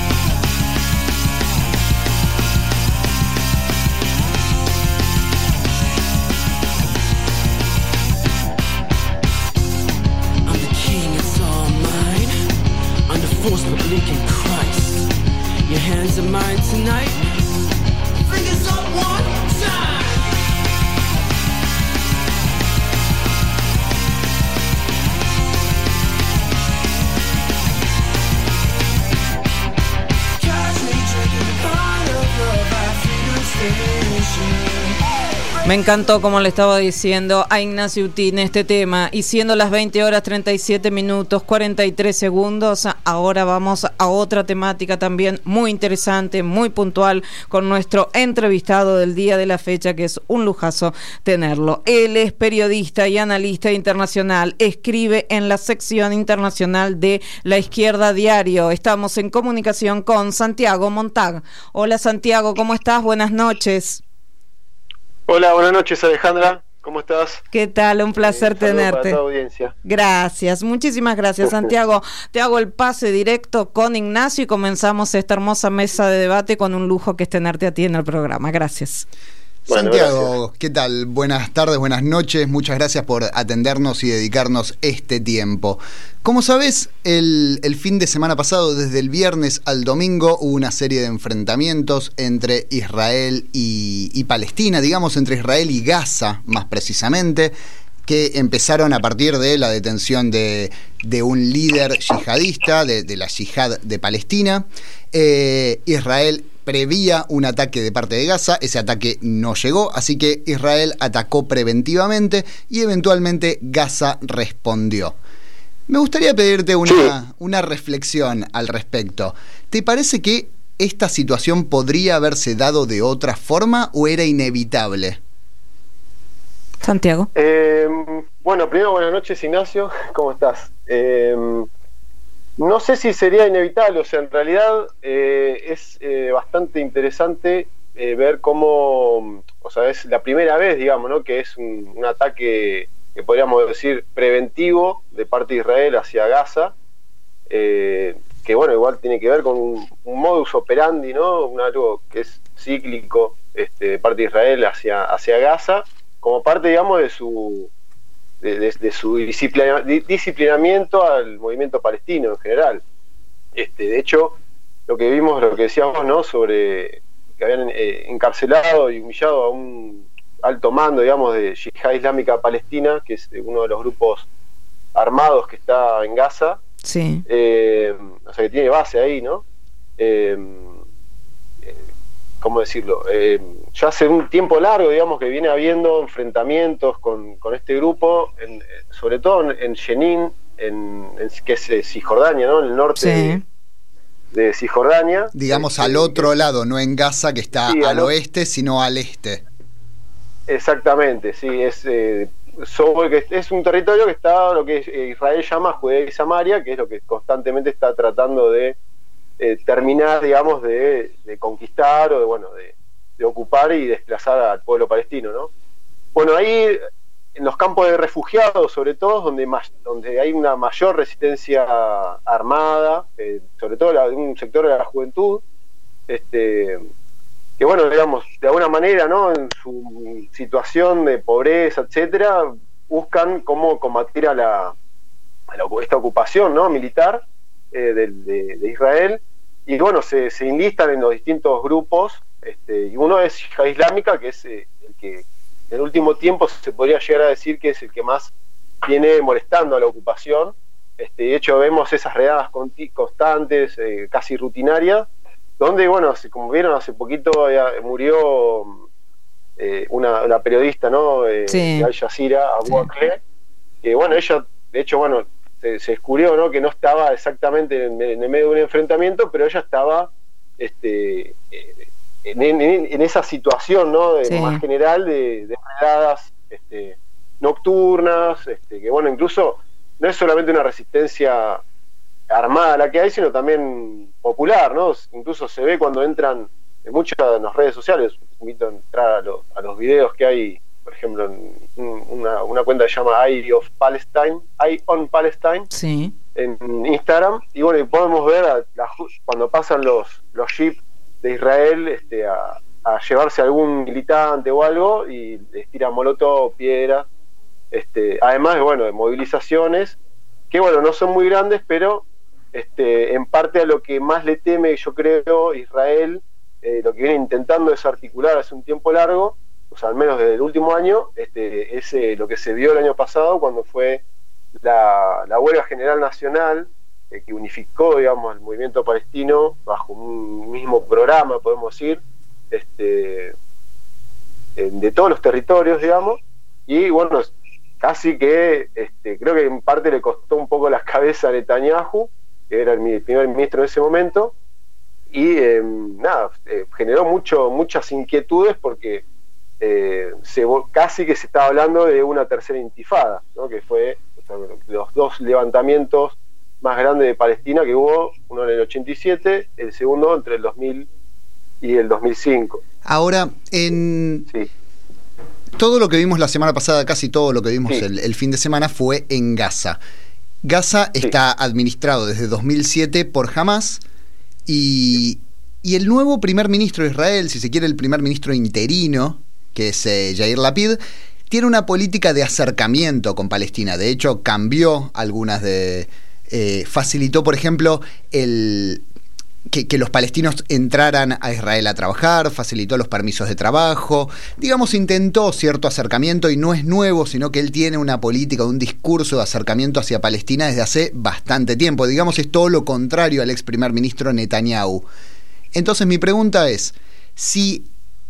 I'm the king, it's all mine. Under force but bleak in Christ. Your hands are mine tonight. Fingers up one time. Catch me drinking the pint of love at Freedom Station. Me encantó, como le estaba diciendo a Ignacio Utín, este tema. Y siendo las 20 horas 37 minutos 43 segundos, ahora vamos a otra temática también muy interesante, muy puntual, con nuestro entrevistado del día de la fecha, que es un lujazo tenerlo. Él es periodista y analista internacional, escribe en la sección internacional de La Izquierda Diario. Estamos en comunicación con Santiago Montag. Hola Santiago, ¿cómo estás? Buenas noches. Hola, buenas noches Alejandra, ¿cómo estás? ¿Qué tal? Un placer tenerte. Para tu audiencia. Gracias, muchísimas gracias Santiago. Te hago el pase directo con Ignacio y comenzamos esta hermosa mesa de debate con un lujo que es tenerte a ti en el programa. Gracias. Bueno, Santiago, gracias. ¿Qué tal? Buenas tardes, buenas noches. Muchas gracias por atendernos y dedicarnos este tiempo. Como sabés, el fin de semana pasado, desde el viernes al domingo, hubo una serie de enfrentamientos entre Israel y Palestina, digamos, entre Israel y Gaza, más precisamente, que empezaron a partir de la detención de un líder yihadista, de la yihad de Palestina. Israel prevía un ataque de parte de Gaza, ese ataque no llegó, así que Israel atacó preventivamente y eventualmente Gaza respondió. Me gustaría pedirte una reflexión al respecto. ¿Te parece que esta situación podría haberse dado de otra forma o era inevitable? Santiago. Bueno, primero buenas noches Ignacio, ¿cómo estás? No sé si sería inevitable, o sea, en realidad es bastante interesante ver cómo, o sea, es la primera vez, digamos, ¿no?, que es un ataque que podríamos decir preventivo de parte de Israel hacia Gaza, que bueno, igual tiene que ver con un modus operandi, ¿no?, algo que es cíclico de parte de Israel hacia Gaza, como parte, digamos, de su disciplinamiento al movimiento palestino en general. De hecho, lo que vimos, lo que decíamos, ¿no?, sobre que habían encarcelado y humillado a un alto mando, digamos, de Yihad Islámica Palestina, que es uno de los grupos armados que está en Gaza. Sí. O sea, que tiene base ahí, ¿no? ¿Cómo decirlo? Ya hace un tiempo largo, digamos, que viene habiendo enfrentamientos con este grupo, sobre todo en Jenin, que es Cisjordania, ¿no?, en el norte. Sí. De Cisjordania. Digamos al otro lado, no en Gaza, que está al oeste, sino al este. Exactamente, sí, es un territorio que está, lo que Israel llama Judea y Samaria, que es lo que constantemente está tratando de terminar, digamos, de conquistar o de ocupar y desplazar al pueblo palestino, ¿no? Bueno, ahí en los campos de refugiados, sobre todo, donde hay una mayor resistencia armada, sobre todo de un sector de la juventud, que bueno, digamos, de alguna manera, ¿no?, en su situación de pobreza, etcétera, buscan cómo combatir a esta ocupación, ¿no?, militar de Israel, y bueno, se enlistan en los distintos grupos, y uno es Yihad Islámica, que es el que en el último tiempo se podría llegar a decir que es el que más viene molestando a la ocupación. De hecho, vemos esas redadas constantes, casi rutinarias, donde, bueno, como vieron, hace poquito murió una periodista, ¿no?, sí, de Al Jazeera, Abu Akleh, que bueno, ella, de hecho, bueno, se descubrió, ¿no?, que no estaba exactamente en el medio de un enfrentamiento, pero ella estaba en esa situación, ¿no?, sí, más general de redadas nocturnas, que bueno, incluso no es solamente una resistencia armada la que hay, sino también popular, ¿no? Incluso se ve cuando entran en muchas de las redes sociales. Invito a entrar a los videos que hay, por ejemplo, en una cuenta que se llama Eye on Palestine, sí, en Instagram, y bueno, y podemos ver cuando pasan los jeeps de Israel a llevarse a algún militante o algo, y les tiran molotov, piedras, además de, bueno, de movilizaciones que, bueno, no son muy grandes, pero en parte a lo que más le teme, yo creo, Israel, lo que viene intentando desarticular hace un tiempo largo, o sea, al menos desde el último año, es lo que se vio el año pasado cuando fue la huelga general nacional, que unificó, digamos, el movimiento palestino bajo un mismo programa, podemos decir, de todos los territorios, digamos, y bueno, casi que creo que en parte le costó un poco las cabezas a Netanyahu, que era el primer ministro en ese momento, y generó muchas inquietudes porque casi que se estaba hablando de una tercera intifada, ¿no? Que fue los dos levantamientos más grandes de Palestina que hubo, uno en el 87, el segundo entre el 2000 y el 2005. Ahora, todo lo que vimos la semana pasada, casi todo lo que vimos el fin de semana fue en Gaza. Gaza está administrado desde 2007 por Hamás y el nuevo primer ministro de Israel, si se quiere el primer ministro interino, que es Yair Lapid, tiene una política de acercamiento con Palestina. De hecho, cambió algunas facilitó, por ejemplo, que los palestinos entraran a Israel a trabajar, facilitó los permisos de trabajo, digamos, intentó cierto acercamiento, y no es nuevo, sino que él tiene una política, un discurso de acercamiento hacia Palestina desde hace bastante tiempo. Digamos, es todo lo contrario al ex primer ministro Netanyahu. Entonces mi pregunta es, si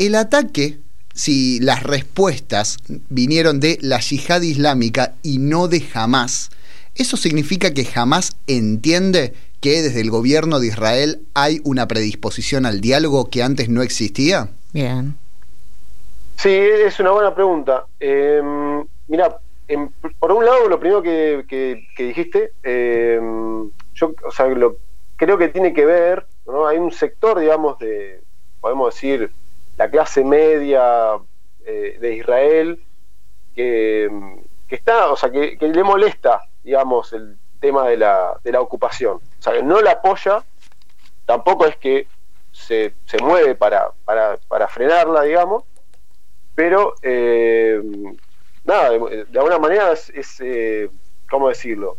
las respuestas vinieron de la yihad islámica y no de Hamás, ¿eso significa que Hamás entiende que desde el gobierno de Israel hay una predisposición al diálogo que antes no existía? Bien. Sí, es una buena pregunta. Mira, por un lado, lo primero que dijiste, yo, o sea, creo que tiene que ver, ¿no? Hay un sector, digamos, podemos decir, la clase media de Israel que está, o sea, que le molesta, digamos, el tema de la ocupación. O sea, que no la apoya, tampoco es que se mueve para frenarla, digamos, pero nada, de alguna manera es ¿cómo decirlo?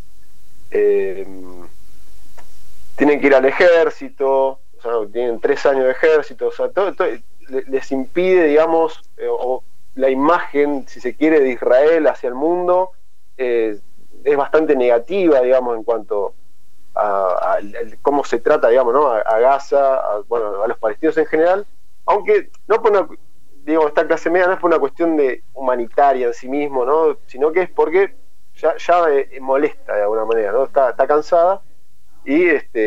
Tienen que ir al ejército, o sea, tienen 3 años de ejército, o sea, todo les impide, digamos, o la imagen, si se quiere, de Israel hacia el mundo es bastante negativa, digamos, en cuanto a cómo se trata, digamos, ¿no? A Gaza, a los palestinos en general, aunque no por esta clase media no es por una cuestión de humanitaria en sí mismo, ¿no? Sino que es porque ya molesta de alguna manera, ¿no? Está cansada y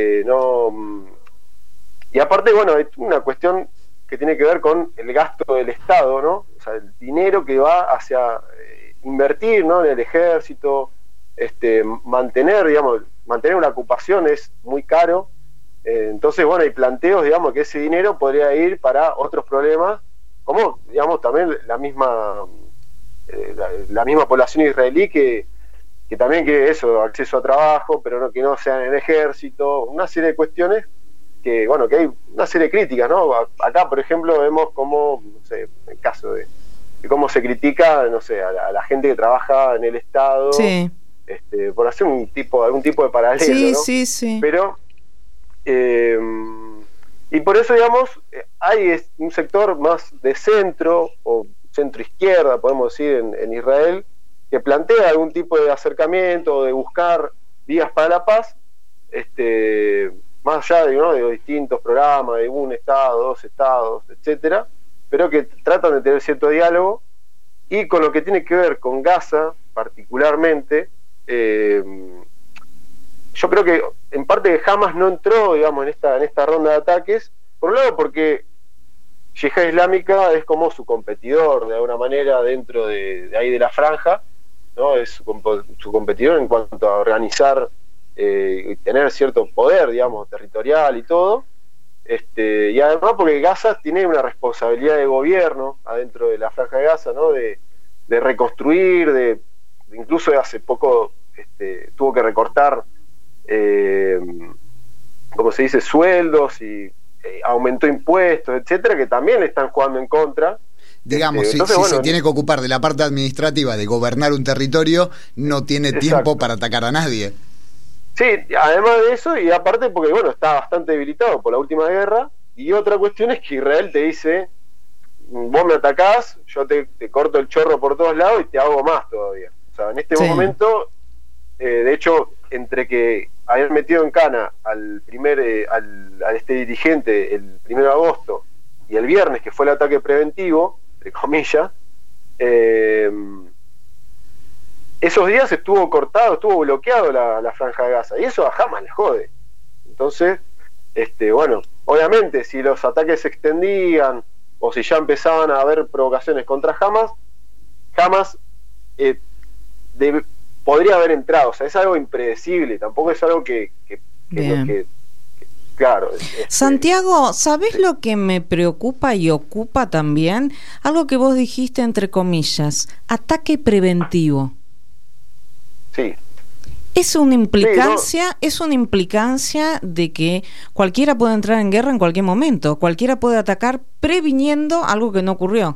y aparte, bueno, es una cuestión que tiene que ver con el gasto del Estado, ¿no? O sea, el dinero que va hacia invertir, ¿no? En el ejército, mantener una ocupación es muy caro. Entonces, bueno, hay planteos, digamos, que ese dinero podría ir para otros problemas, como, digamos, también la misma población israelí que también quiere eso, acceso a trabajo, pero que no sea en el ejército, una serie de cuestiones que, bueno, que hay una serie de críticas, ¿no? Acá, por ejemplo, vemos cómo, no sé, el caso de cómo se critica, no sé, a la gente que trabaja en el Estado, sí, por hacer algún tipo de paralelo, sí, ¿no? Sí. Pero y por eso, digamos, hay un sector más de centro o centro izquierda, podemos decir, en Israel, que plantea algún tipo de acercamiento o de buscar vías para la paz, más allá de los distintos programas de un estado, 2 estados, etcétera, pero que tratan de tener cierto diálogo. Y con lo que tiene que ver con Gaza particularmente, yo creo que en parte Hamás no entró, digamos, en esta ronda de ataques, por un lado porque Yihad Islámica es como su competidor de alguna manera dentro de ahí de la franja, ¿no? Es su competidor en cuanto a organizar y tener cierto poder, digamos, territorial y todo, y además porque Gaza tiene una responsabilidad de gobierno adentro de la franja de Gaza, ¿no? De reconstruir, incluso hace poco tuvo que recortar, como se dice, sueldos y aumentó impuestos, etcétera, que también le están jugando en contra. Digamos, entonces, si se tiene que ocupar de la parte administrativa de gobernar un territorio, no tiene tiempo para atacar a nadie. Sí, además de eso, y aparte porque, bueno, está bastante debilitado por la última guerra, y otra cuestión es que Israel te dice, vos me atacás, yo te corto el chorro por todos lados y te hago más todavía. O sea, en este momento, de hecho, entre que haber metido en cana al dirigente el 1 de agosto y el viernes, que fue el ataque preventivo, entre comillas, esos días estuvo cortado, estuvo bloqueado la franja de Gaza, y eso a Hamas le jode. Entonces, bueno, obviamente si los ataques se extendían o si ya empezaban a haber provocaciones contra Hamas podría haber entrado. O sea, es algo impredecible, tampoco es algo que claro. Santiago, ¿sabés lo que me preocupa y ocupa también? Algo que vos dijiste entre comillas, ataque preventivo. Sí. Es una implicancia de que cualquiera puede entrar en guerra en cualquier momento, cualquiera puede atacar previniendo algo que no ocurrió.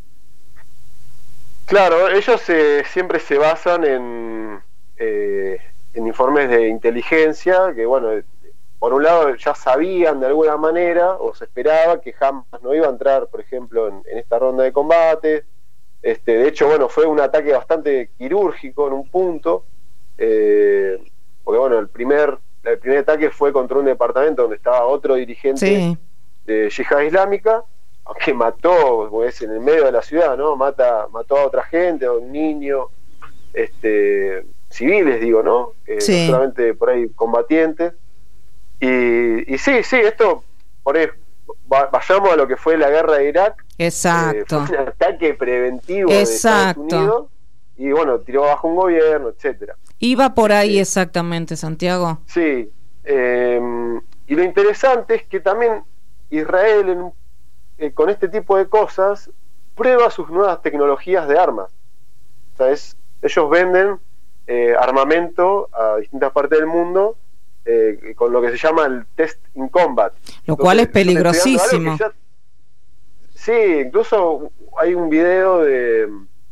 Claro, ellos siempre se basan en informes de inteligencia, que bueno, por un lado ya sabían de alguna manera, o se esperaba que Hamas no iba a entrar, por ejemplo, en esta ronda de combate. De hecho, bueno, fue un ataque bastante quirúrgico en un punto, porque bueno, el primer ataque fue contra un departamento donde estaba otro dirigente de Yihad Islámica, aunque mató, pues, en el medio de la ciudad, ¿no? Mató a otra gente, a un niño, civiles, digo, ¿no? No solamente por ahí combatientes. Y sí, esto, por ahí, vayamos a lo que fue la guerra de Irak. Exacto. Fue un ataque preventivo de Estados Unidos, y bueno, tiró abajo un gobierno, etcétera. Iba por ahí exactamente, Santiago. Sí, y lo interesante es que también Israel con este tipo de cosas prueba sus nuevas tecnologías de armas. O sea, ellos venden armamento a distintas partes del mundo con lo que se llama el Test in Combat. Lo cual es peligrosísimo. Sí, incluso hay un video de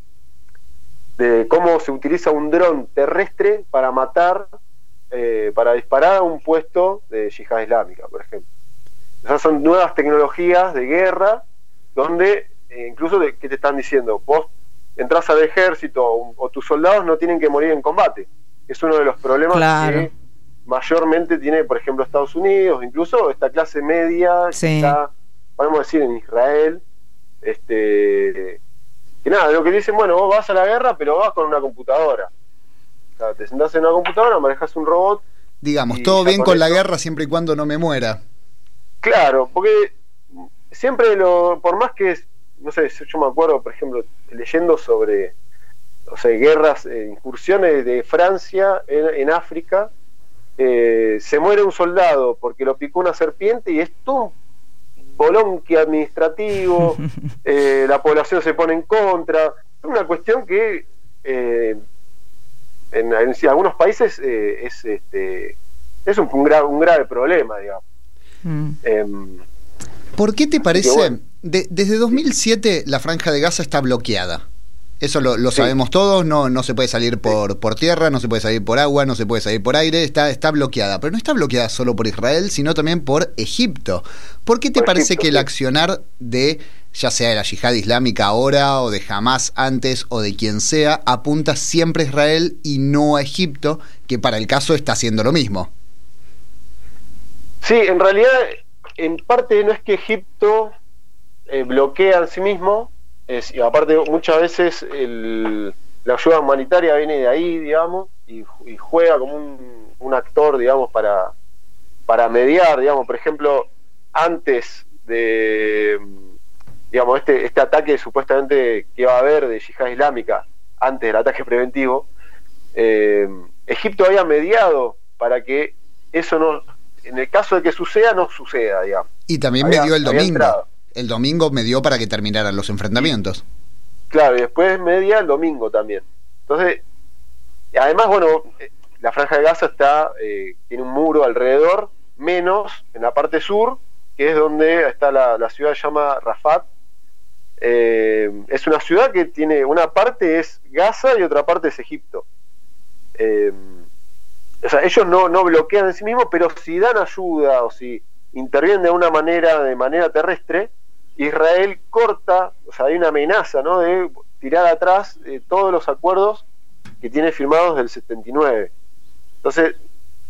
cómo se utiliza un dron terrestre para matar, para disparar a un puesto de Yihad Islámica, por ejemplo. Esas son nuevas tecnologías de guerra, donde incluso que te están diciendo, vos entrás al ejército o tus soldados no tienen que morir en combate. Es uno de los problemas que mayormente tiene, por ejemplo, Estados Unidos, incluso esta clase media que está, podemos decir, en Israel, que nada, lo que dicen, bueno, vos vas a la guerra, pero vas con una computadora. O sea, te sentás en una computadora, manejas un robot. Digamos, todo bien con la guerra siempre y cuando no me muera. Claro, porque siempre por más que, no sé, yo me acuerdo, por ejemplo, leyendo sobre, o sea, guerras, incursiones de Francia en África, se muere un soldado porque lo picó una serpiente y es todo un bolonqui administrativo, la población se pone en contra. Es una cuestión que en algunos países es un grave problema, digamos. ¿Por qué te parece? Bueno, desde 2007 la Franja de Gaza está bloqueada. Eso lo sabemos todos. No se puede salir por tierra, no se puede salir por agua, no se puede salir por aire. Está bloqueada. Pero no está bloqueada solo por Israel, sino también por Egipto. ¿Por qué te parece que el accionar de, ya sea de la Yihad Islámica ahora, o de Hamas antes, o de quien sea, apunta siempre a Israel y no a Egipto, que para el caso está haciendo lo mismo? Sí, en realidad, en parte no es que Egipto bloquea en sí mismo, y aparte muchas veces la ayuda humanitaria viene de ahí, digamos, y juega como un actor, digamos, para mediar, digamos. Por ejemplo, antes de, digamos, este ataque supuestamente que va a haber de Yihad Islámica, antes del ataque preventivo, Egipto había mediado para que eso no, en el caso de que suceda, no suceda, digamos. Y también medió el domingo. El domingo medió para que terminaran los enfrentamientos. Claro, y después media el domingo también. Entonces, además, bueno, la Franja de Gaza tiene un muro alrededor, menos en la parte sur, que es donde está la ciudad, se llama Rafat. Es una ciudad que tiene, una parte es Gaza y otra parte es Egipto. O sea, ellos no bloquean en sí mismos, pero si dan ayuda o si intervienen de manera terrestre, Israel corta, o sea, hay una amenaza, ¿no?, de tirar atrás todos los acuerdos que tiene firmados del 79. Entonces,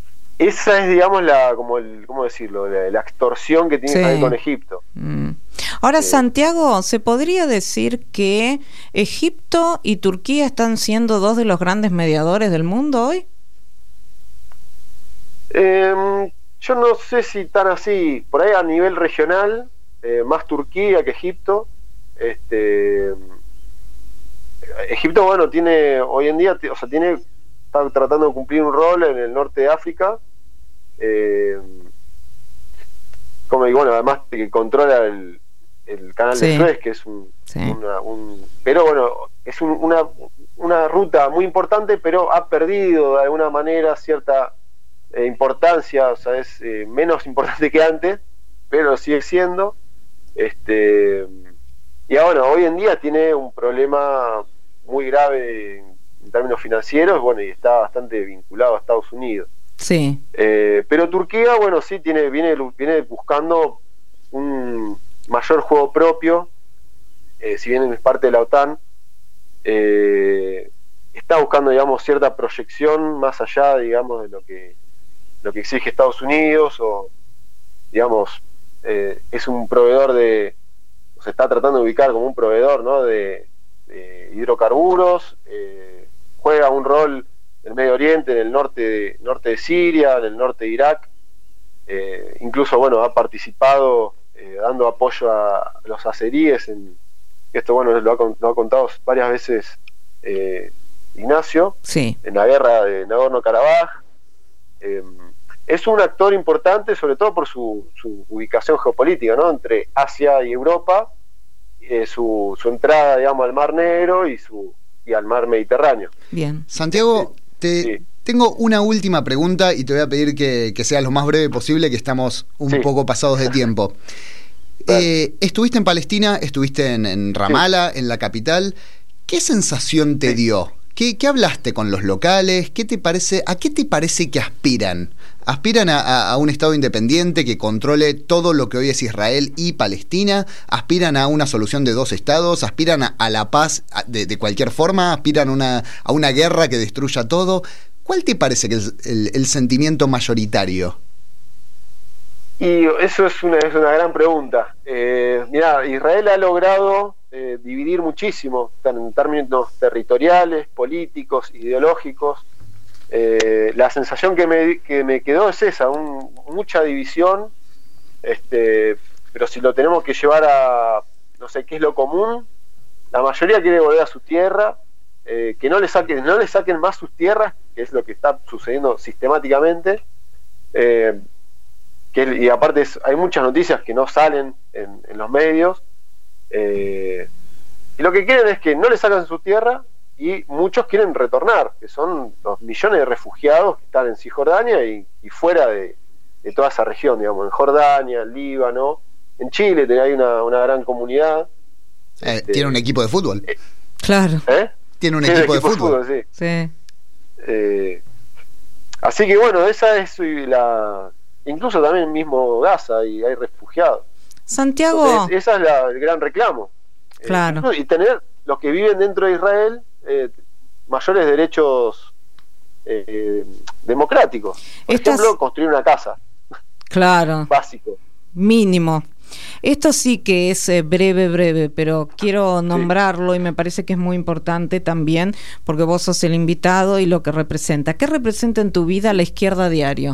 esa es, digamos, ¿cómo decirlo? La extorsión que tiene Israel con Egipto. Ahora, Santiago, ¿se podría decir que Egipto y Turquía están siendo dos de los grandes mediadores del mundo hoy? Yo no sé si tan así, por ahí a nivel regional, más Turquía que Egipto. Egipto, bueno, tiene hoy en día, está tratando de cumplir un rol en el norte de África, y bueno, además de que controla el canal de Suez, que es pero bueno, es una ruta muy importante, pero ha perdido de alguna manera cierta importancia, o sea, es menos importante que antes, pero sigue siendo. Y bueno, hoy en día tiene un problema muy grave en términos financieros, bueno, y está bastante vinculado a Estados Unidos. Sí. Pero Turquía, bueno, sí viene buscando un mayor juego propio, si bien es parte de la OTAN, está buscando, digamos, cierta proyección más allá, digamos, de lo que exige Estados Unidos, o digamos, es un proveedor se está tratando de ubicar como un proveedor, ¿no?, de hidrocarburos, juega un rol en el Medio Oriente, en el norte de Siria, en el norte de Irak, incluso, bueno, ha participado dando apoyo a los azeríes, esto, bueno, lo ha contado varias veces Ignacio, sí, en la guerra de Nagorno-Karabaj. Es un actor importante, sobre todo por su ubicación geopolítica, ¿no?, entre Asia y Europa, su entrada, digamos, al Mar Negro y al Mar Mediterráneo. Bien. Santiago, tengo una última pregunta y te voy a pedir que sea lo más breve posible, que estamos un poco pasados de tiempo. Estuviste en Palestina, estuviste en Ramallah, en la capital. ¿Qué sensación te dio? ¿Qué hablaste con los locales? ¿A qué te parece que aspiran? ¿Aspiran a un Estado independiente que controle todo lo que hoy es Israel y Palestina? ¿Aspiran a una solución de dos estados? ¿Aspiran a la paz de cualquier forma? ¿Aspiran a una guerra que destruya todo? ¿Cuál te parece que es el sentimiento mayoritario? Y eso es una gran pregunta. Mirá, Israel ha logrado dividir muchísimo, en términos territoriales, políticos, ideológicos. La sensación que me quedó es esa, mucha división, pero si lo tenemos que llevar a, no sé, qué es lo común, la mayoría quiere volver a su tierra, que no le saquen más sus tierras, que es lo que está sucediendo sistemáticamente, y aparte hay muchas noticias que no salen en los medios, y lo que quieren es que no le sacan su tierra, y muchos quieren retornar, que son los millones de refugiados que están en Cisjordania y fuera de toda esa región, digamos, en Jordania, en Líbano, en Chile hay una gran comunidad. Tiene un equipo de fútbol. Claro. Tiene un equipo de fútbol. Sí. Así que bueno, esa es incluso también mismo Gaza, y hay refugiados. Santiago. Entonces, esa es el gran reclamo. Claro. Y tener los que viven dentro de Israel mayores derechos democráticos. Por ejemplo, construir una casa. Claro. Básico. Mínimo. Esto sí que es breve, pero quiero nombrarlo y me parece que es muy importante también, porque vos sos el invitado y lo que representa. ¿Qué representa en tu vida La Izquierda Diario?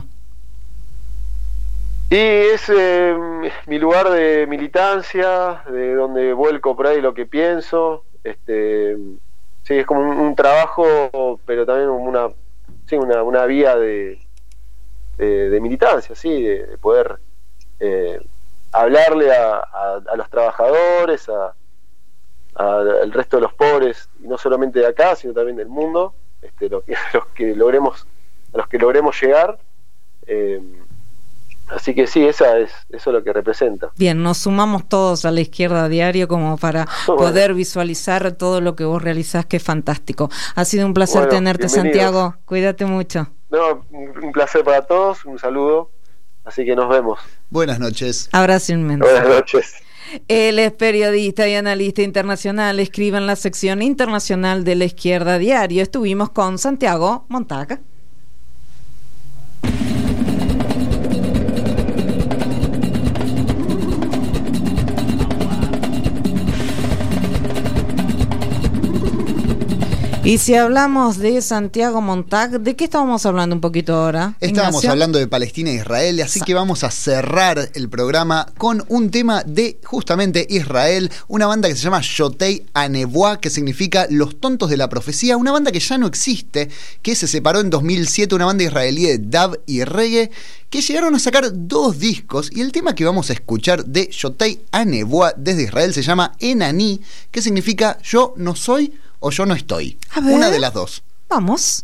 Y es mi lugar de militancia, de donde vuelco por ahí lo que pienso. Sí, es como un trabajo, pero también una vía de militancia, sí, de poder hablarle a los trabajadores, al resto de los pobres, y no solamente de acá, sino también del mundo, a los que logremos llegar. Así que sí, eso es lo que representa. Bien, nos sumamos todos a La Izquierda Diario como para poder visualizar todo lo que vos realizás, que es fantástico. Ha sido un placer tenerte, Santiago. Cuídate mucho. No, un placer para todos, un saludo. Así que nos vemos. Buenas noches. Abrazo inmenso. Buenas noches. Él es periodista y analista internacional, escribe en la sección internacional de La Izquierda Diario. Estuvimos con Santiago Montaca. Y si hablamos de Santiago Montag, ¿de qué estábamos hablando un poquito ahora? Estábamos Ignacio? hablando de Palestina e Israel, así que vamos a cerrar el programa con un tema de justamente Israel, una banda que se llama Yotei Anevoa, que significa Los Tontos de la Profecía, una banda que ya no existe, que se separó en 2007, una banda israelí de dub y reggae, que llegaron a sacar 2 discos, y el tema que vamos a escuchar de Yotei Anevoa desde Israel se llama Enani, que significa Yo no soy o yo no estoy. A ver. Una de las dos. Vamos.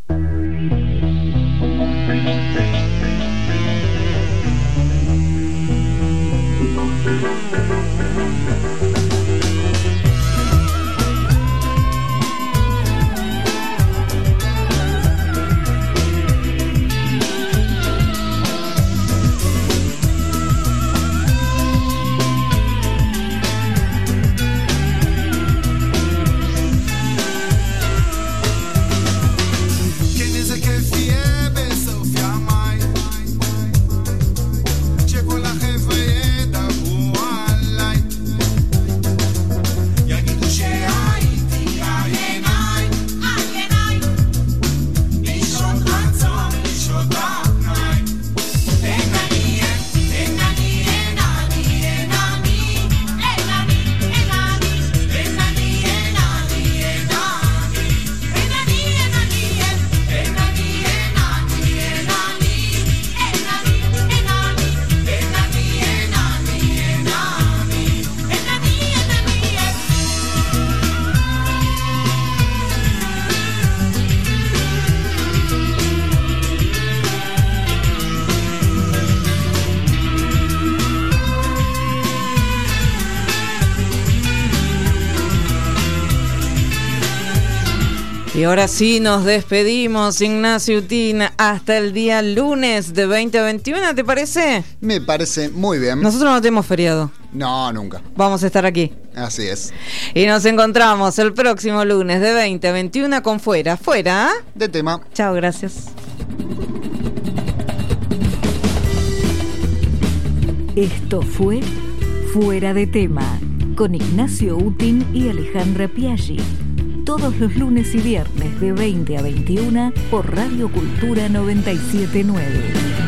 Y ahora sí nos despedimos, Ignacio Utín, hasta el día lunes de 20 a 21, ¿te parece? Me parece muy bien. Nosotros no tenemos feriado. No, nunca. Vamos a estar aquí. Así es. Y nos encontramos el próximo lunes de 20 a 21 con Fuera de Tema. Chao, gracias. Esto fue Fuera de Tema, con Ignacio Utín y Alejandra Piaggi. Todos los lunes y viernes de 20 a 21 por Radio Cultura 97.9.